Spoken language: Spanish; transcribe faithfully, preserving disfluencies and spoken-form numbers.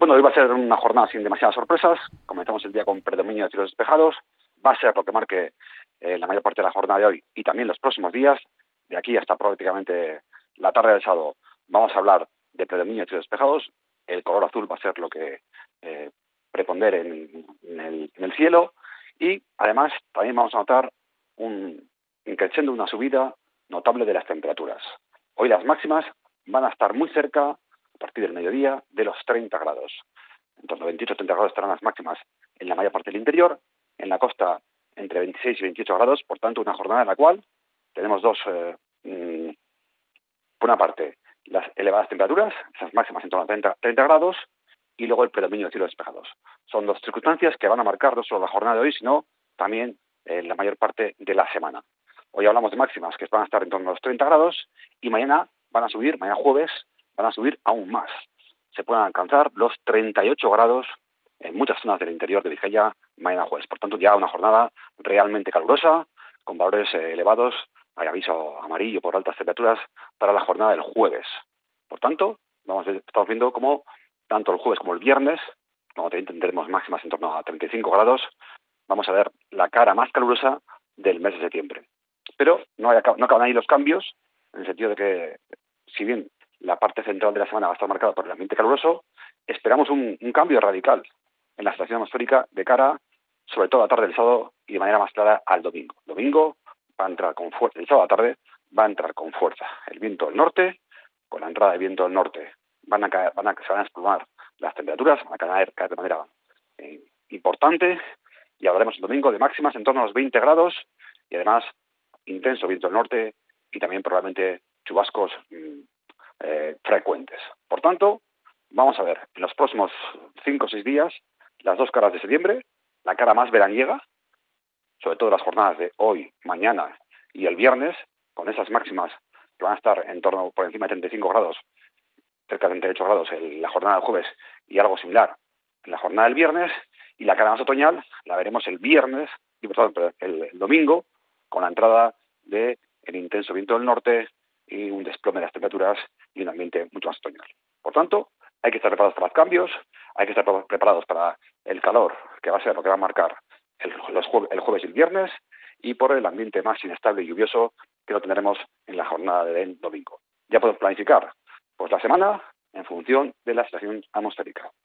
Bueno, hoy va a ser una jornada sin demasiadas sorpresas. Comenzamos el día con predominio de cielos despejados. Va a ser lo que marque eh, la mayor parte de la jornada de hoy y también los próximos días. De aquí hasta prácticamente la tarde del sábado vamos a hablar de predominio de cielos despejados. El color azul va a ser lo que eh, prepondere en, en, el, en el cielo. Y además también vamos a notar un increciendo, una subida notable de las temperaturas. Hoy las máximas van a estar muy cerca, a partir del mediodía, de los treinta grados. En torno a veintiocho a treinta grados estarán las máximas en la mayor parte del interior, en la costa entre veintiséis y veintiocho grados, por tanto una jornada en la cual tenemos dos, eh, mmm, por una parte, las elevadas temperaturas, esas máximas en torno a treinta, treinta grados, y luego el predominio de cielos despejados. Son dos circunstancias que van a marcar no solo la jornada de hoy, sino también eh, la mayor parte de la semana. Hoy hablamos de máximas que van a estar en torno a los treinta grados y mañana van a subir, mañana jueves, van a subir aún más. Se pueden alcanzar los treinta y ocho grados en muchas zonas del interior de Vizcaya mañana jueves. Por tanto, ya una jornada realmente calurosa, con valores eh, elevados. Hay aviso amarillo por altas temperaturas para la jornada del jueves. Por tanto, vamos, estamos viendo cómo tanto el jueves como el viernes, como también tendremos máximas en torno a treinta y cinco grados, vamos a ver la cara más calurosa del mes de septiembre. Pero no, hay, no acaban ahí los cambios, en el sentido de que, si bien la parte central de la semana va a estar marcada por el ambiente caluroso, esperamos un, un cambio radical en la situación atmosférica de cara, sobre todo a la tarde del sábado y de manera más clara al domingo. Domingo va a entrar con fuerza, el sábado a la tarde va a entrar con fuerza el viento del norte. Con la entrada del viento del norte van a caer, van a, se van a desplomar las temperaturas, van a caer, caer de manera eh, importante, y hablaremos el domingo de máximas en torno a los veinte grados y además intenso viento del norte y también probablemente chubascos mmm, eh, frecuentes. Por tanto, vamos a ver en los próximos cinco o seis días las dos caras de septiembre, la cara más veraniega, sobre todo las jornadas de hoy, mañana y el viernes, con esas máximas que van a estar en torno por encima de treinta y cinco grados, cerca de treinta y ocho grados en la jornada del jueves y algo similar en la jornada del viernes, y la cara más otoñal la veremos el viernes y por tanto el, el domingo, con la entrada del intenso viento del norte y un desplome de las temperaturas y un ambiente mucho más otoñal. Por tanto, hay que estar preparados para los cambios, hay que estar preparados para el calor, que va a ser lo que va a marcar el, los jue el jueves y el viernes, y por el ambiente más inestable y lluvioso que lo tendremos en la jornada del domingo. Ya podemos planificar pues la semana en función de la situación atmosférica.